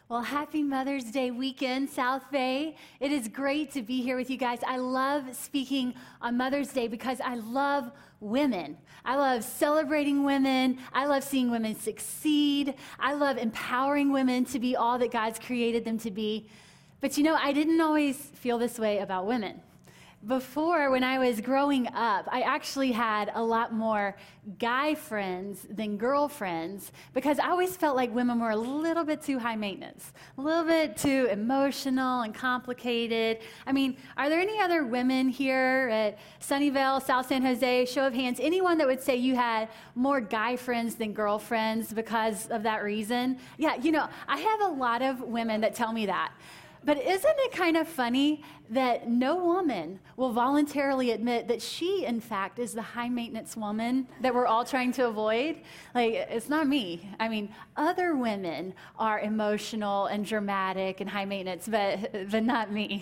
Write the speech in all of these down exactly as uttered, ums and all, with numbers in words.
Well, happy Mother's Day weekend, South Bay. It is great to be here with you guys. I love speaking on Mother's Day because I love women. I love celebrating women. I love seeing women succeed. I love empowering women to be all that God's created them to be. But you know, I didn't always feel this way about women. Before, when I was growing up, I actually had a lot more guy friends than girlfriends because I always felt like women were a little bit too high maintenance, a little bit too emotional and complicated. I mean, are there any other women here at Sunnyvale, South San Jose, show of hands, anyone that would say you had more guy friends than girlfriends because of that reason? Yeah, you know, I have a lot of women that tell me that. But isn't it kind of funny that no woman will voluntarily admit that she, in fact, is the high-maintenance woman that we're all trying to avoid? Like, it's not me. I mean, other women are emotional and dramatic and high-maintenance, but, but not me.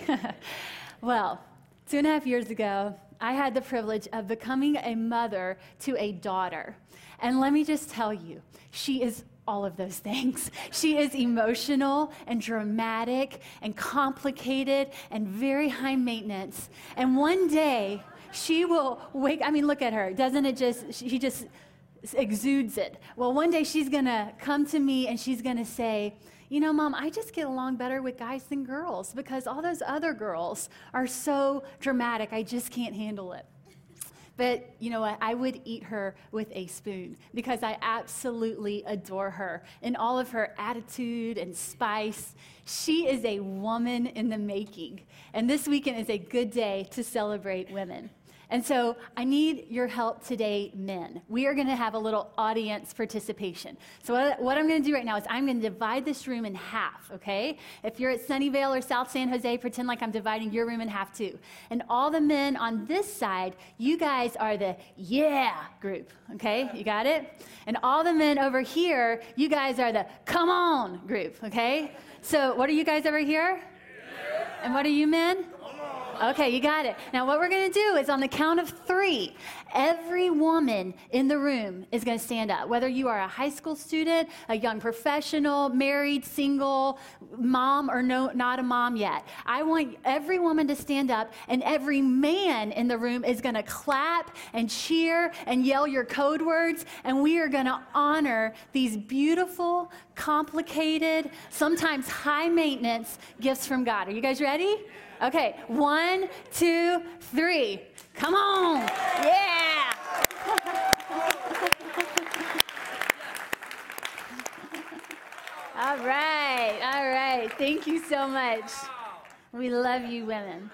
Well, two and a half years ago, I had the privilege of becoming a mother to a daughter. And let me just tell you, she is all of those things. She is emotional and dramatic and complicated and very high maintenance. And one day she will wake, I mean, look at her. Doesn't it just, she just exudes it. Well, one day she's going to come to me and she's going to say, you know, Mom, I just get along better with guys than girls because all those other girls are so dramatic. I just can't handle it. But you know what? I would eat her with a spoon because I absolutely adore her and all of her attitude and spice. She is a woman in the making. And this weekend is a good day to celebrate women. And so I need your help today, men. We are going to have a little audience participation. So what, what I'm going to do right now is I'm going to divide this room in half, okay? If you're at Sunnyvale or South San Jose, pretend like I'm dividing your room in half too. And all the men on this side, you guys are the yeah group, okay? You got it? And all the men over here, you guys are the come on group, okay? So what are you guys over here? Yeah. And what are you men? Okay, you got it. Now what we're going to do is on the count of three, every woman in the room is going to stand up. Whether you are a high school student, a young professional, married, single, mom, or no, not a mom yet. I want every woman to stand up, and every man in the room is going to clap and cheer and yell your code words, and we are going to honor these beautiful, complicated, sometimes high maintenance gifts from God. Are you guys ready? Okay, one, two, three. Come on. Yeah. All right, all right. Thank you so much. We love you women.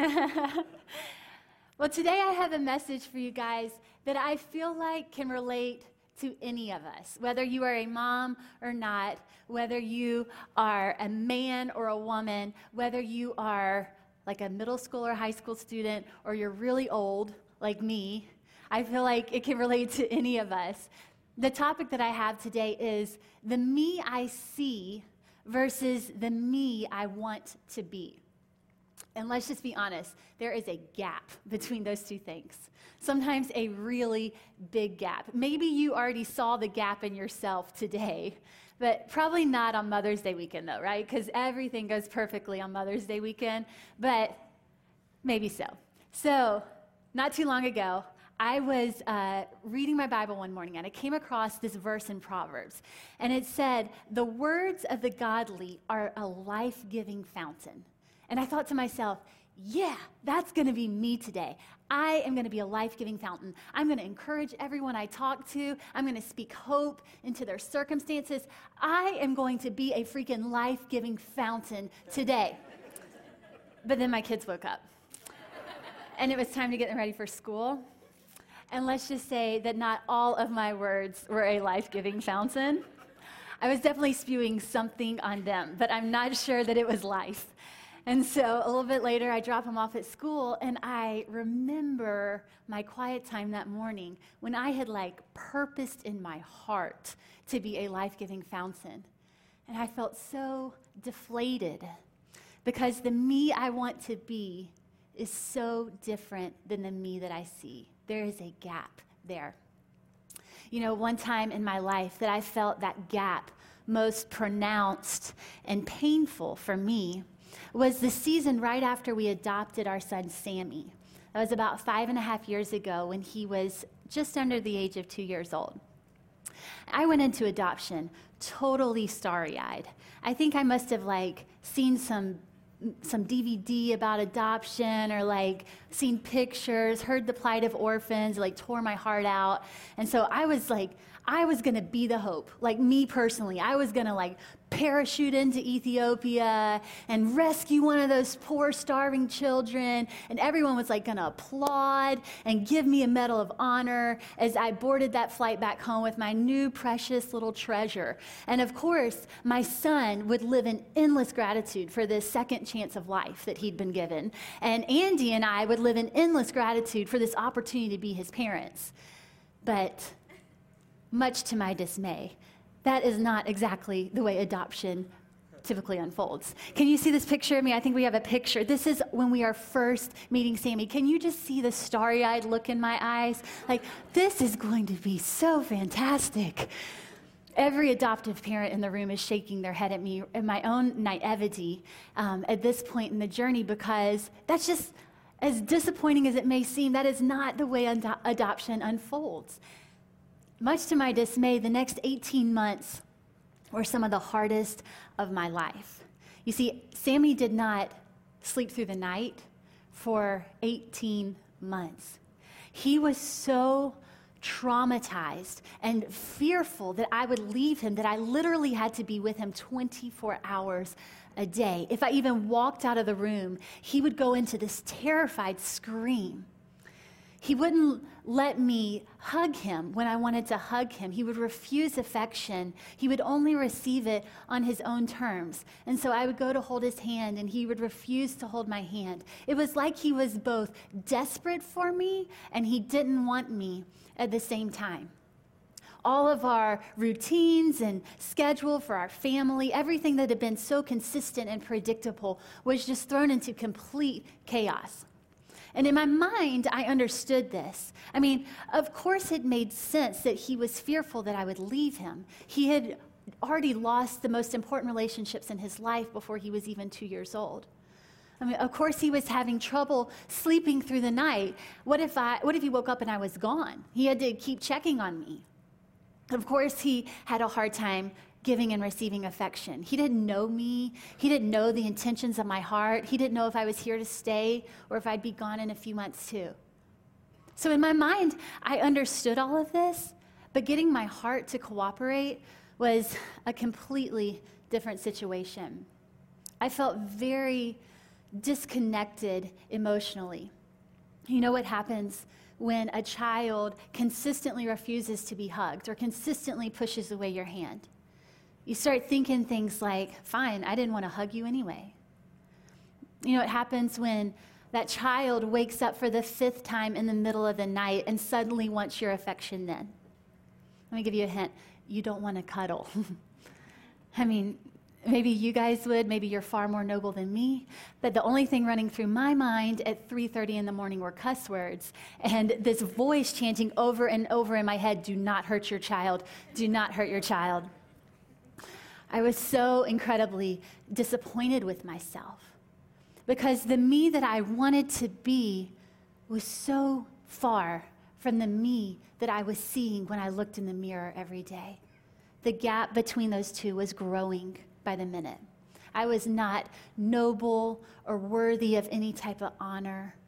Well, today I have a message for you guys that I feel like can relate to any of us, whether you are a mom or not, whether you are a man or a woman, whether you are like a middle school or high school student, or you're really old, like me. I feel like it can relate to any of us. The topic that I have today is the me I see versus the me I want to be. And let's just be honest, there is a gap between those two things. Sometimes a really big gap. Maybe you already saw the gap in yourself today, but probably not on Mother's Day weekend though, right? Because everything goes perfectly on Mother's Day weekend, but maybe so. So, not too long ago, I was uh, reading my Bible one morning, and I came across this verse in Proverbs, and it said, "The words of the godly are a life-giving fountain." And I thought to myself, yeah, that's going to be me today. I am going to be a life-giving fountain. I'm going to encourage everyone I talk to. I'm going to speak hope into their circumstances. I am going to be a freaking life-giving fountain today. But then my kids woke up, and it was time to get them ready for school. And let's just say that not all of my words were a life-giving fountain. I was definitely spewing something on them, but I'm not sure that it was life. And so a little bit later, I drop him off at school, and I remember my quiet time that morning when I had like purposed in my heart to be a life-giving fountain. And I felt so deflated because the me I want to be is so different than the me that I see. There is a gap there. You know, one time in my life that I felt that gap most pronounced and painful for me was the season right after we adopted our son, Sammy. That was about five and a half years ago when he was just under the age of two years old. I went into adoption totally starry-eyed. I think I must have like seen some some D V D about adoption or like seen pictures, heard the plight of orphans, like tore my heart out. And so I was like, I was going to be the hope, like me personally. I was going to like parachute into Ethiopia and rescue one of those poor starving children. And everyone was like going to applaud and give me a medal of honor as I boarded that flight back home with my new precious little treasure. And of course, my son would live in endless gratitude for this second chance of life that he'd been given. And Andy and I would live in endless gratitude for this opportunity to be his parents. But much to my dismay, that is not exactly the way adoption typically unfolds. Can you see this picture of me? I think we have a picture. This is when we are first meeting Sammy. Can you just see the starry-eyed look in my eyes? Like, this is going to be so fantastic. Every adoptive parent in the room is shaking their head at me in my own naivety um, at this point in the journey, because that's just, as disappointing as it may seem, that is not the way ad- adoption unfolds. Much to my dismay, the next eighteen months were some of the hardest of my life. You see, Sammy did not sleep through the night for eighteen months. He was so traumatized and fearful that I would leave him that I literally had to be with him twenty-four hours a day. If I even walked out of the room, he would go into this terrified scream. He wouldn't let me hug him when I wanted to hug him. He would refuse affection. He would only receive it on his own terms. And so I would go to hold his hand, and he would refuse to hold my hand. It was like he was both desperate for me and he didn't want me at the same time. All of our routines and schedule for our family, everything that had been so consistent and predictable, was just thrown into complete chaos. And in my mind, I understood this. I mean, of course it made sense that he was fearful that I would leave him. He had already lost the most important relationships in his life before he was even two years old. I mean, of course he was having trouble sleeping through the night. What if I, what if he woke up and I was gone? He had to keep checking on me. Of course he had a hard time giving and receiving affection. He didn't know me. He didn't know the intentions of my heart. He didn't know if I was here to stay or if I'd be gone in a few months too. So in my mind, I understood all of this, but getting my heart to cooperate was a completely different situation. I felt very disconnected emotionally. You know what happens when a child consistently refuses to be hugged or consistently pushes away your hand? You start thinking things like, fine, I didn't want to hug you anyway. You know what happens when that child wakes up for the fifth time in the middle of the night and suddenly wants your affection then? Let me give you a hint. You don't want to cuddle. I mean, maybe you guys would, maybe you're far more noble than me, but the only thing running through my mind at three thirty in the morning were cuss words and this voice chanting over and over in my head, do not hurt your child, do not hurt your child. I was so incredibly disappointed with myself because the me that I wanted to be was so far from the me that I was seeing when I looked in the mirror every day. The gap between those two was growing by the minute. I was not noble or worthy of any type of honor.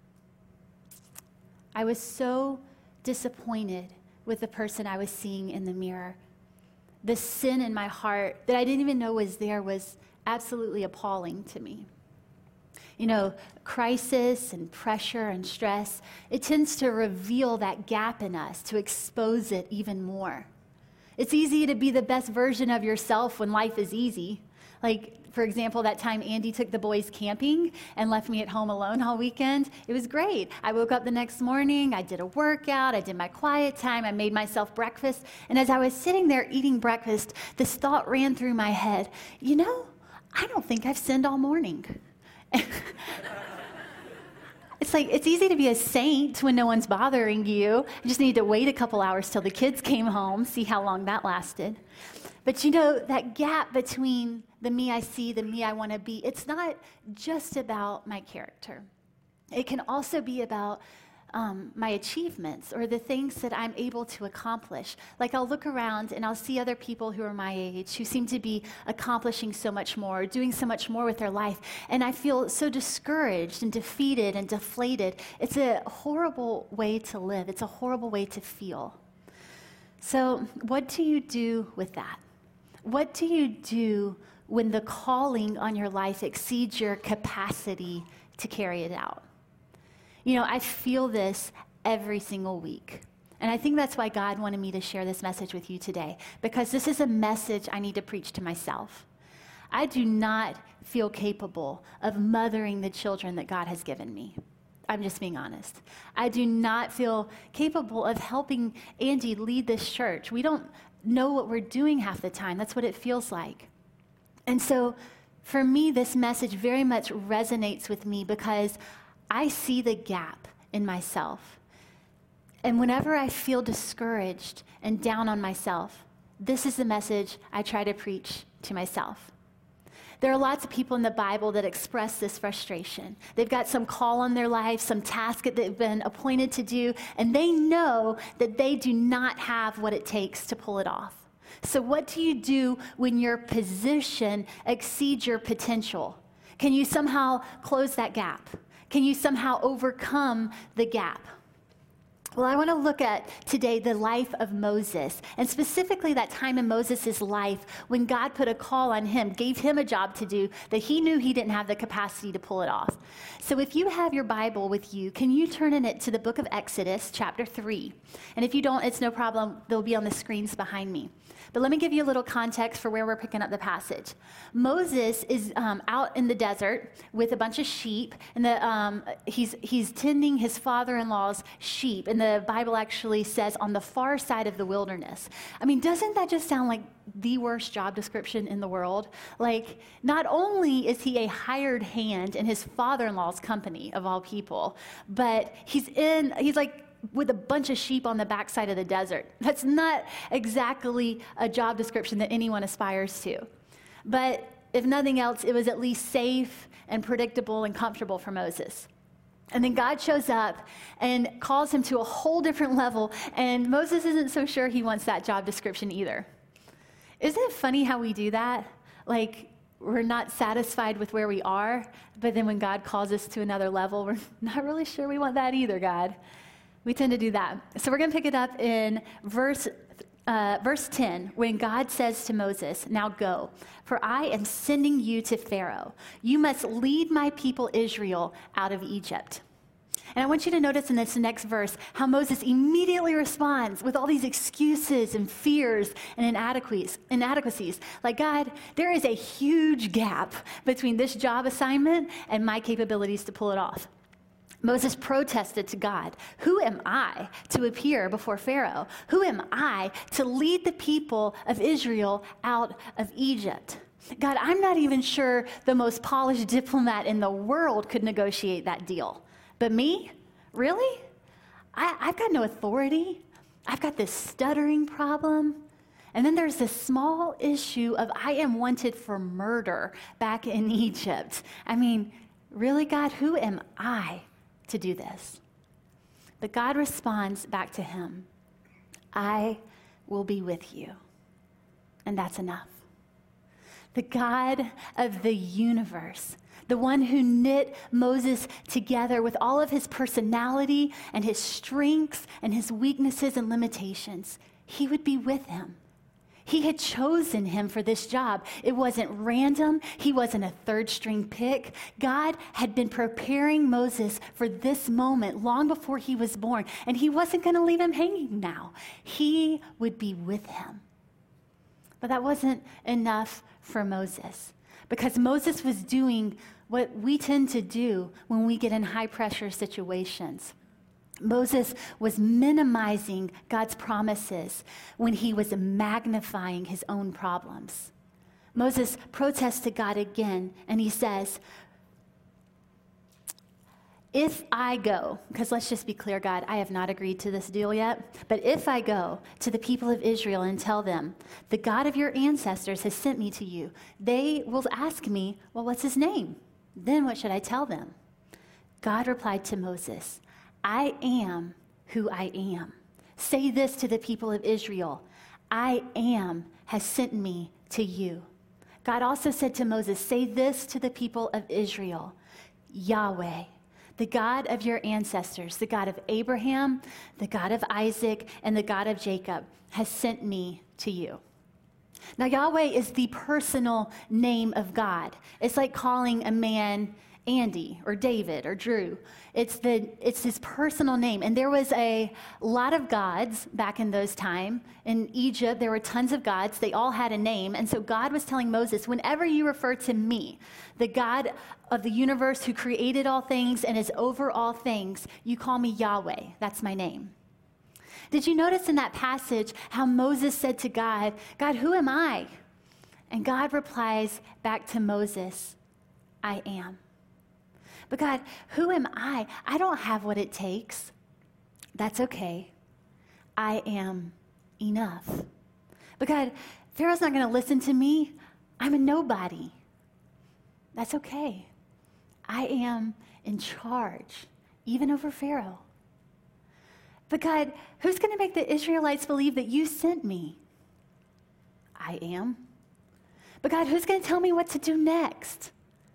I was so disappointed with the person I was seeing in the mirror. The sin in my heart that I didn't even know was there was absolutely appalling to me. You know, crisis and pressure and stress, it tends to reveal that gap in us, to expose it even more. It's easy to be the best version of yourself when life is easy. Like, for example, that time Andy took the boys camping and left me at home alone all weekend. It was great. I woke up the next morning, I did a workout, I did my quiet time, I made myself breakfast. And as I was sitting there eating breakfast, this thought ran through my head, you know, I don't think I've sinned all morning. It's like, it's easy to be a saint when no one's bothering you. You just need to wait a couple hours till the kids came home, see how long that lasted. But you know, that gap between the me I see, the me I want to be, it's not just about my character. It can also be about um, my achievements or the things that I'm able to accomplish. Like I'll look around and I'll see other people who are my age who seem to be accomplishing so much more, doing so much more with their life. And I feel so discouraged and defeated and deflated. It's a horrible way to live. It's a horrible way to feel. So what do you do with that? What do you do when the calling on your life exceeds your capacity to carry it out? You know, I feel this every single week. And I think that's why God wanted me to share this message with you today, because this is a message I need to preach to myself. I do not feel capable of mothering the children that God has given me. I'm just being honest. I do not feel capable of helping Andy lead this church. We don't know what we're doing half the time. That's what it feels like. And so for me, this message very much resonates with me because I see the gap in myself. And whenever I feel discouraged and down on myself, this is the message I try to preach to myself. There are lots of people in the Bible that express this frustration. They've got some call on their life, some task that they've been appointed to do, and they know that they do not have what it takes to pull it off. So what do you do when your position exceeds your potential? Can you somehow close that gap? Can you somehow overcome the gap? Well, I want to look at today the life of Moses, and specifically that time in Moses' life when God put a call on him, gave him a job to do that he knew he didn't have the capacity to pull it off. So if you have your Bible with you, can you turn in it to the book of Exodus, chapter three? And if you don't, it's no problem. They'll be on the screens behind me. But let me give you a little context for where we're picking up the passage. Moses is um, out in the desert with a bunch of sheep, and the, um, he's, he's tending his father-in-law's sheep, and the Bible actually says on the far side of the wilderness. I mean, doesn't that just sound like the worst job description in the world? Like, not only is he a hired hand in his father-in-law's company, of all people, but he's in, he's like, with a bunch of sheep on the backside of the desert. That's not exactly a job description that anyone aspires to. But if nothing else, it was at least safe and predictable and comfortable for Moses. And then God shows up and calls him to a whole different level, and Moses isn't so sure he wants that job description either. Isn't it funny how we do that? Like, we're not satisfied with where we are, but then when God calls us to another level, we're not really sure we want that either, God. We tend to do that. So we're going to pick it up in verse uh, verse ten, when God says to Moses, "Now go, for I am sending you to Pharaoh. You must lead my people Israel out of Egypt." And I want you to notice in this next verse how Moses immediately responds with all these excuses and fears and inadequacies. inadequacies. Like, God, there is a huge gap between this job assignment and my capabilities to pull it off. Moses protested to God, "Who am I to appear before Pharaoh? Who am I to lead the people of Israel out of Egypt? God, I'm not even sure the most polished diplomat in the world could negotiate that deal. But me? Really? I, I've got no authority. I've got this stuttering problem. And then there's this small issue of I am wanted for murder back in Egypt. I mean, really, God, who am I to do this?" But God responds back to him, "I will be with you." And that's enough. The God of the universe, the one who knit Moses together with all of his personality and his strengths and his weaknesses and limitations, he would be with him. He had chosen him for this job. It wasn't random. He wasn't a third string pick. God had been preparing Moses for this moment long before he was born, and he wasn't going to leave him hanging now. He would be with him. But that wasn't enough for Moses, because Moses was doing what we tend to do when we get in high pressure situations. Moses was minimizing God's promises when he was magnifying his own problems. Moses protests to God again, and he says, if I go, because let's just be clear, God, I have not agreed to this deal yet, but if I go to the people of Israel and tell them, the God of your ancestors has sent me to you, they will ask me, well, what's his name? Then what should I tell them? God replied to Moses, I am who I am. Say this to the people of Israel, I am has sent me to you. God also said to Moses, say this to the people of Israel, Yahweh, the God of your ancestors, the God of Abraham, the God of Isaac, and the God of Jacob, has sent me to you. Now, Yahweh is the personal name of God. It's like calling a man Andy or David or Drew. It's the it's his personal name. And there was a lot of gods back in those time. In Egypt, there were tons of gods. They all had a name. And so God was telling Moses, whenever you refer to me, the God of the universe who created all things and is over all things, you call me Yahweh. That's my name. Did you notice in that passage how Moses said to God, God, who am I? And God replies back to Moses, I am. But God, who am I? I don't have what it takes. That's okay. I am enough. But God, Pharaoh's not going to listen to me. I'm a nobody. That's okay. I am in charge, even over Pharaoh. But God, who's going to make the Israelites believe that you sent me? I am. But God, who's going to tell me what to do next?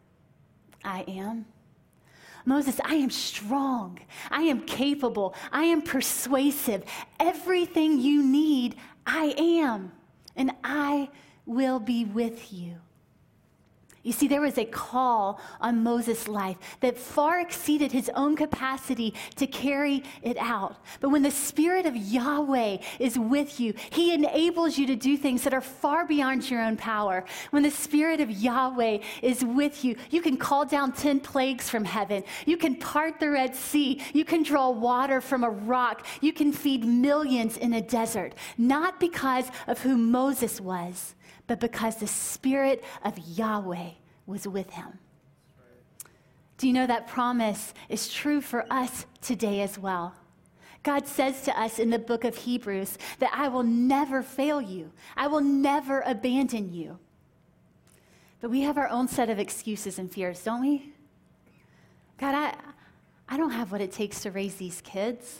I am. Moses, I am strong. I am capable. I am persuasive. Everything you need, I am. And I will be with you. You see, there was a call on Moses' life that far exceeded his own capacity to carry it out. But when the Spirit of Yahweh is with you, he enables you to do things that are far beyond your own power. When the Spirit of Yahweh is with you, you can call down ten plagues from heaven. You can part the Red Sea. You can draw water from a rock. You can feed millions in a desert, not because of who Moses was, but because the Spirit of Yahweh was with him. Do you know that promise is true for us today as well? God says to us in the book of Hebrews that I will never fail you. I will never abandon you. But we have our own set of excuses and fears, don't we? God, I, I don't have what it takes to raise these kids.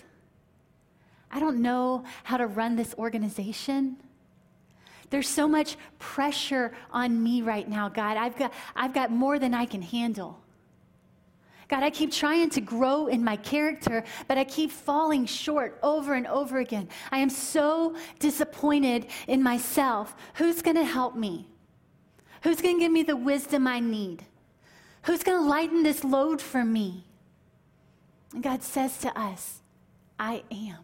I don't know how to run this organization. There's so much pressure on me right now, God. I've got, I've got more than I can handle. God, I keep trying to grow in my character, but I keep falling short over and over again. I am so disappointed in myself. Who's going to help me? Who's going to give me the wisdom I need? Who's going to lighten this load for me? And God says to us, I am.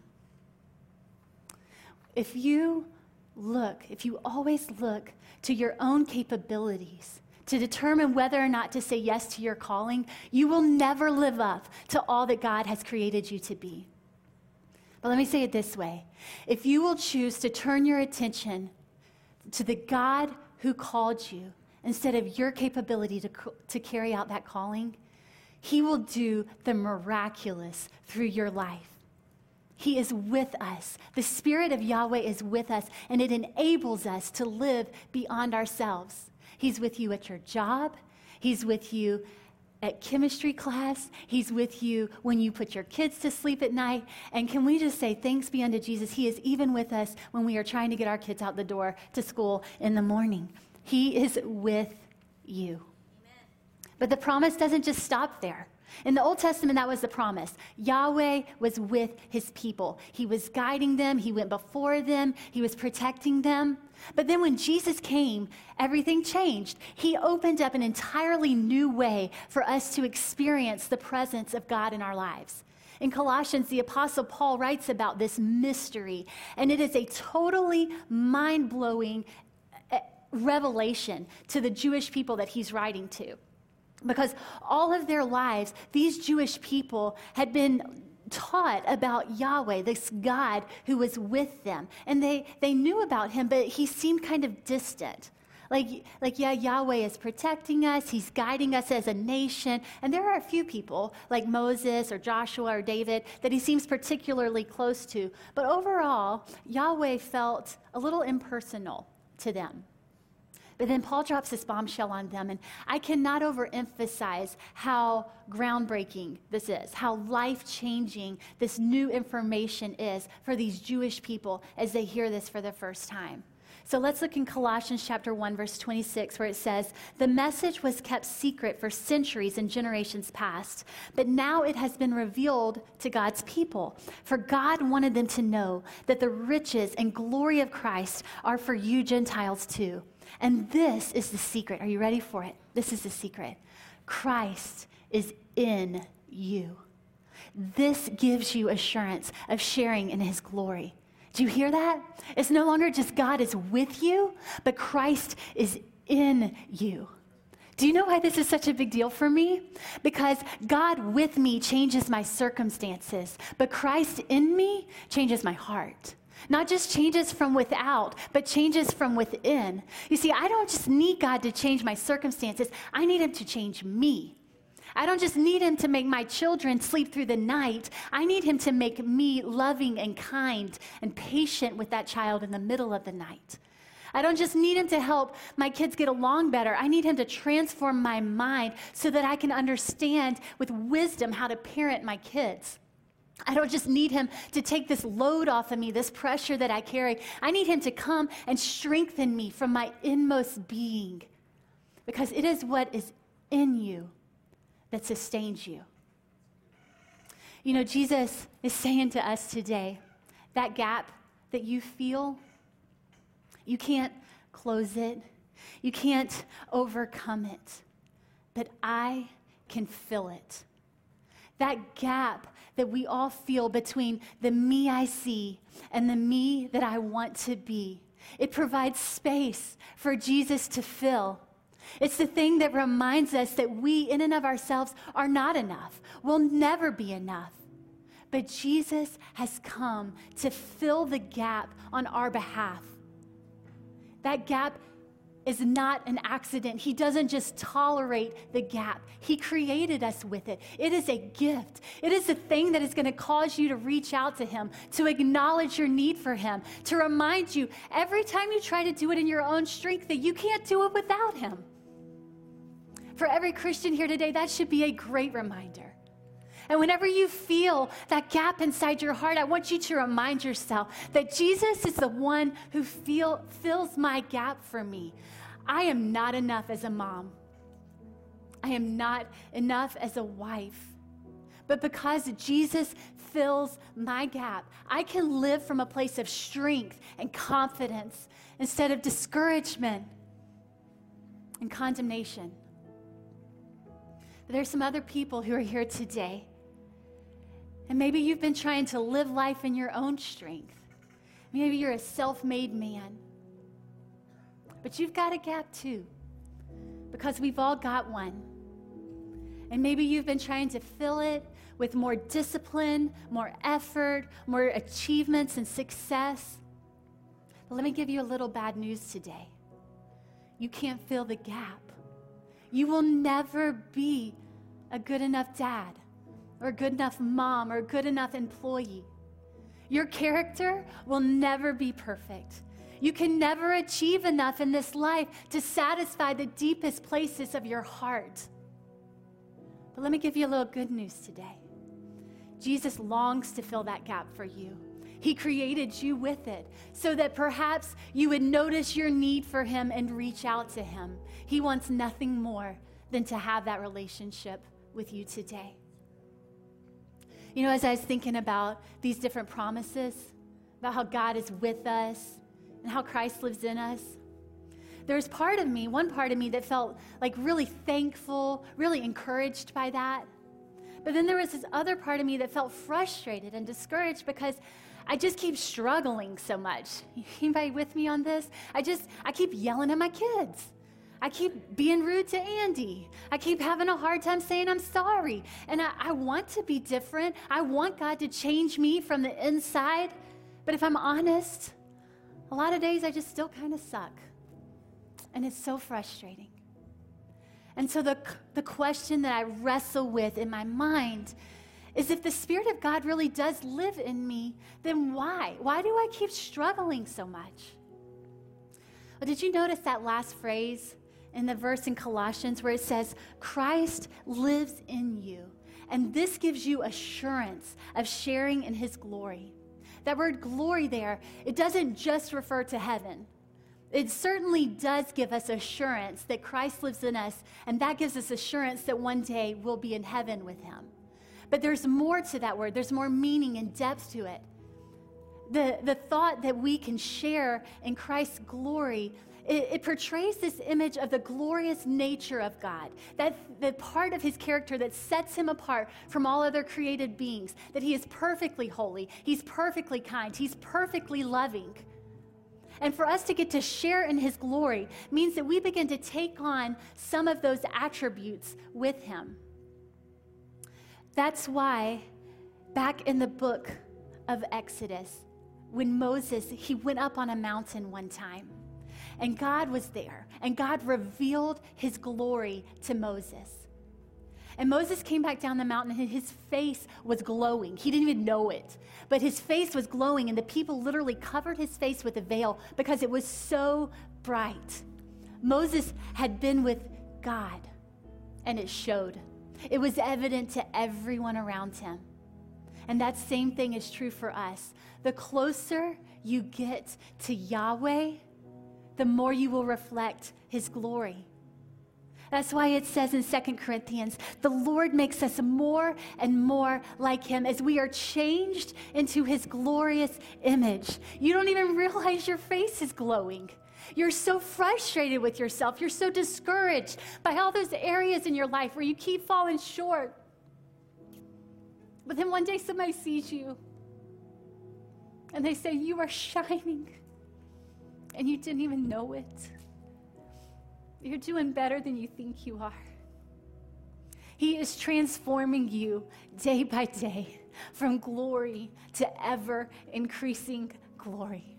If you look, if you always look to your own capabilities to determine whether or not to say yes to your calling, you will never live up to all that God has created you to be. But let me say it this way. If you will choose to turn your attention to the God who called you instead of your capability to, to carry out that calling, he will do the miraculous through your life. He is with us. The Spirit of Yahweh is with us, and it enables us to live beyond ourselves. He's with you at your job. He's with you at chemistry class. He's with you when you put your kids to sleep at night. And can we just say, thanks be unto Jesus, he is even with us when we are trying to get our kids out the door to school in the morning. He is with you. Amen. But the promise doesn't just stop there. In the Old Testament, that was the promise. Yahweh was with his people. He was guiding them. He went before them. He was protecting them. But then when Jesus came, everything changed. He opened up an entirely new way for us to experience the presence of God in our lives. In Colossians, the Apostle Paul writes about this mystery, and it is a totally mind-blowing revelation to the Jewish people that he's writing to. Because all of their lives, these Jewish people had been taught about Yahweh, this God who was with them. And they, they knew about him, but he seemed kind of distant. Like, like, yeah, Yahweh is protecting us. He's guiding us as a nation. And there are a few people, like Moses or Joshua or David, that he seems particularly close to. But overall, Yahweh felt a little impersonal to them. But then Paul drops this bombshell on them, and I cannot overemphasize how groundbreaking this is, how life-changing this new information is for these Jewish people as they hear this for the first time. So let's look in Colossians chapter one, verse twenty-six, where it says, "The message was kept secret for centuries and generations past, but now it has been revealed to God's people. For God wanted them to know that the riches and glory of Christ are for you Gentiles too. And this is the secret." Are you ready for it? This is the secret. Christ is in you. This gives you assurance of sharing in his glory. Do you hear that? It's no longer just God is with you, but Christ is in you. Do you know why this is such a big deal for me? Because God with me changes my circumstances, but Christ in me changes my heart. Not just changes from without, but changes from within. You see, I don't just need God to change my circumstances. I need him to change me. I don't just need him to make my children sleep through the night. I need him to make me loving and kind and patient with that child in the middle of the night. I don't just need him to help my kids get along better. I need him to transform my mind so that I can understand with wisdom how to parent my kids. I don't just need him to take this load off of me, this pressure that I carry. I need him to come and strengthen me from my inmost being, because it is what is in you that sustains you. You know, Jesus is saying to us today, that gap that you feel, you can't close it. You can't overcome it. But I can fill it. That gap that we all feel between the me I see and the me that I want to be, it provides space for Jesus to fill. It's the thing that reminds us that we, in and of ourselves, are not enough. We'll never be enough. But Jesus has come to fill the gap on our behalf. That gap is not an accident. He doesn't just tolerate the gap. He created us with it. It is a gift. It is a thing that is going to cause you to reach out to him, to acknowledge your need for him, to remind you every time you try to do it in your own strength that you can't do it without him. For every Christian here today, that should be a great reminder. And whenever you feel that gap inside your heart, I want you to remind yourself that Jesus is the one who feel, fills my gap for me. I am not enough as a mom. I am not enough as a wife. But because Jesus fills my gap, I can live from a place of strength and confidence instead of discouragement and condemnation. But there's some other people who are here today, and maybe you've been trying to live life in your own strength. Maybe you're a self-made man. But you've got a gap too, because we've all got one. And maybe you've been trying to fill it with more discipline, more effort, more achievements and success. But let me give you a little bad news today. You can't fill the gap. You will never be a good enough dad, or a good enough mom, or a good enough employee. Your character will never be perfect. You can never achieve enough in this life to satisfy the deepest places of your heart. But let me give you a little good news today. Jesus longs to fill that gap for you. He created you with it so that perhaps you would notice your need for him and reach out to him. He wants nothing more than to have that relationship with you today. You know, as I was thinking about these different promises, about how God is with us and how Christ lives in us, there's part of me, one part of me that felt like really thankful, really encouraged by that. But then there was this other part of me that felt frustrated and discouraged because I just keep struggling so much. Anybody with me on this? I just, I keep yelling at my kids. I keep being rude to Andy. I keep having a hard time saying I'm sorry. And I, I want to be different. I want God to change me from the inside. But if I'm honest, a lot of days I just still kind of suck. And it's so frustrating. And so the, the question that I wrestle with in my mind is, if the Spirit of God really does live in me, then why? Why do I keep struggling so much? Well, did you notice that last phrase in the verse in Colossians where it says, Christ lives in you, and this gives you assurance of sharing in his glory? That word glory there, it doesn't just refer to heaven. It certainly does give us assurance that Christ lives in us, and that gives us assurance that one day we'll be in heaven with him. But there's more to that word. There's more meaning and depth to it. The, the thought that we can share in Christ's glory, it, it portrays this image of the glorious nature of God, that the part of his character that sets him apart from all other created beings, that he is perfectly holy, he's perfectly kind, he's perfectly loving. And for us to get to share in his glory means that we begin to take on some of those attributes with him. That's why back in the book of Exodus, when Moses, he went up on a mountain one time, and God was there, and God revealed his glory to Moses. And Moses came back down the mountain, and his face was glowing. He didn't even know it, but his face was glowing, and the people literally covered his face with a veil because it was so bright. Moses had been with God, and it showed. It was evident to everyone around him. And that same thing is true for us. The closer you get to Yahweh, the more you will reflect his glory. That's why it says in Second Corinthians, the Lord makes us more and more like him as we are changed into his glorious image. You don't even realize your face is glowing. You're so frustrated with yourself. You're so discouraged by all those areas in your life where you keep falling short. But then one day somebody sees you and they say, you are shining, and you didn't even know it. You're doing better than you think you are. He is transforming you day by day from glory to ever increasing glory.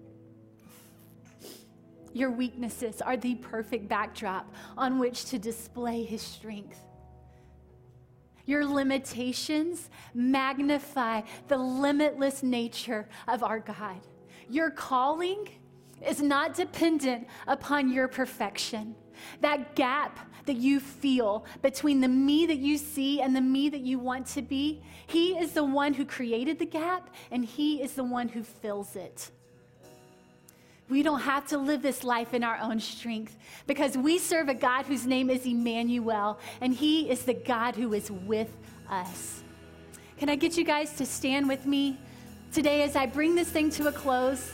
Your weaknesses are the perfect backdrop on which to display his strength. Your limitations magnify the limitless nature of our God. Your calling is not dependent upon your perfection. That gap that you feel between the me that you see and the me that you want to be, he is the one who created the gap, and he is the one who fills it. We don't have to live this life in our own strength because we serve a God whose name is Emmanuel, and he is the God who is with us. Can I get you guys to stand with me today as I bring this thing to a close?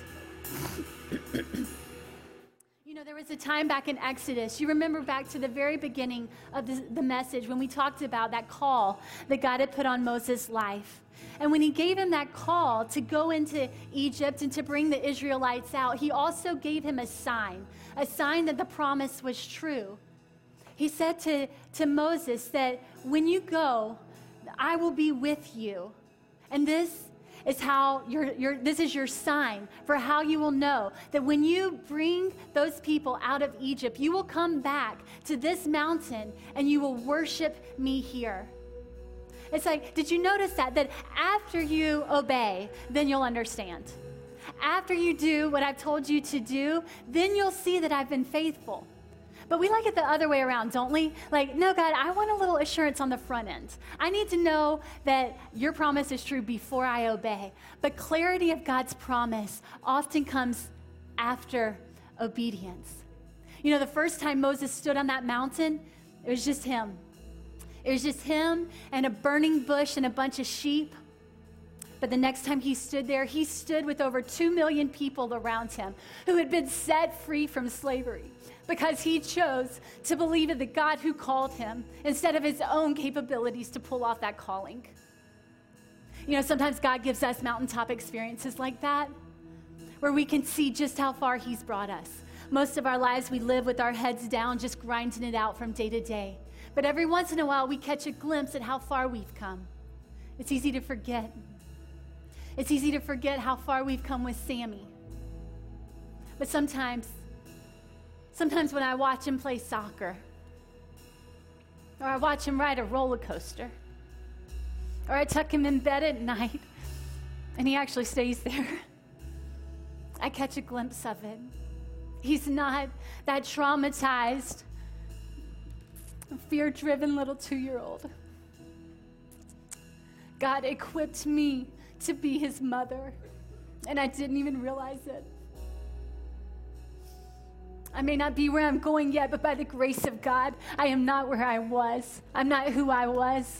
You know, there was a time back in Exodus, you remember back to the very beginning of the, the message when we talked about that call that God had put on Moses' life. And when he gave him that call to go into Egypt and to bring the Israelites out, he also gave him a sign, a sign that the promise was true. He said to, to Moses that when you go, I will be with you. And this is how your, your, this is your sign for how you will know that when you bring those people out of Egypt, you will come back to this mountain and you will worship me here. It's like, did you notice that? That after you obey, then you'll understand. After you do what I've told you to do, then you'll see that I've been faithful. But we like it the other way around, don't we? Like, no, God, I want a little assurance on the front end. I need to know that your promise is true before I obey. But clarity of God's promise often comes after obedience. You know, the first time Moses stood on that mountain, it was just him. It was just him and a burning bush and a bunch of sheep. But the next time he stood there, he stood with over two million people around him who had been set free from slavery because he chose to believe in the God who called him instead of his own capabilities to pull off that calling. You know, sometimes God gives us mountaintop experiences like that where we can see just how far he's brought us. Most of our lives we live with our heads down, just grinding it out from day to day. But every once in a while, we catch a glimpse at how far we've come. It's easy to forget. It's easy to forget how far we've come with Sammy. But sometimes, Sometimes when I watch him play soccer, or I watch him ride a roller coaster, or I tuck him in bed at night, and he actually stays there, I catch a glimpse of it. He's not that traumatized, fear-driven little two-year-old. God equipped me to be his mother, and I didn't even realize it. I may not be where I'm going yet, but by the grace of God, I am not where I was. I'm not who I was.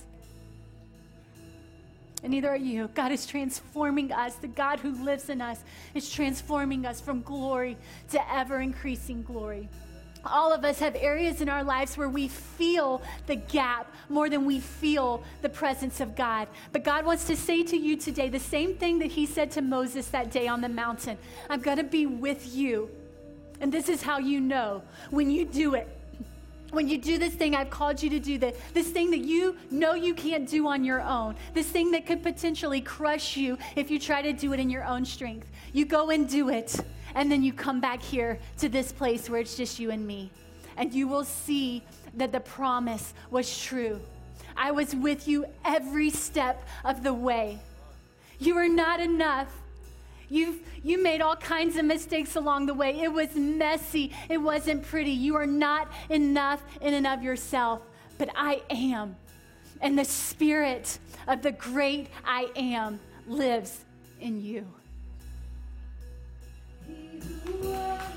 And neither are you. God is transforming us. The God who lives in us is transforming us from glory to ever-increasing glory. All of us have areas in our lives where we feel the gap more than we feel the presence of God. But God wants to say to you today the same thing that he said to Moses that day on the mountain. I'm going to be with you. And this is how you know when you do it. When you do this thing I've called you to do, that this thing that you know you can't do on your own, this thing that could potentially crush you if you try to do it in your own strength. You go and do it, and then you come back here to this place where it's just you and me. And you will see that the promise was true. I was with you every step of the way. You are not enough. You've, you made all kinds of mistakes along the way. It was messy. It wasn't pretty. You are not enough in and of yourself, but I am. And the Spirit of the great I am lives in you.